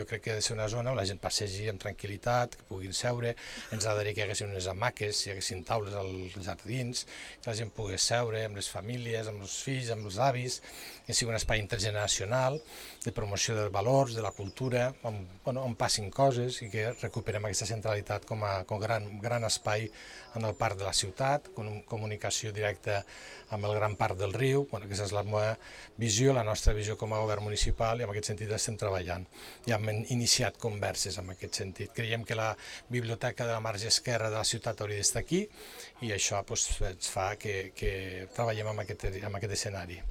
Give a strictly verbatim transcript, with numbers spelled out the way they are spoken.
Jo crec que ha de ser una zona on la gent passegi amb tranquil·litat, que puguin seure. Ens agradaria que hi haguessin unes hamaques, hi haguessin taules als jardins, que la gent pogués seure amb les famílies, amb els fills, amb els avis, que sigui un espai intergeneracional de promoció dels valors, de la cultura, on, bueno, on passin coses i que recuperem aquesta centralitat com a com gran, gran espai en el parc de la ciutat, com comunicació directa amb el gran parc del riu. Bueno, aquesta és la meva visió, la nostra visió com a govern municipal, i en aquest sentit estem treballant. Ja hem iniciat converses en aquest sentit. Creiem que la biblioteca de la marge esquerra de la ciutat hauria d'estar aquí i això doncs, ens fa que, que treballem en aquest, en aquest escenari.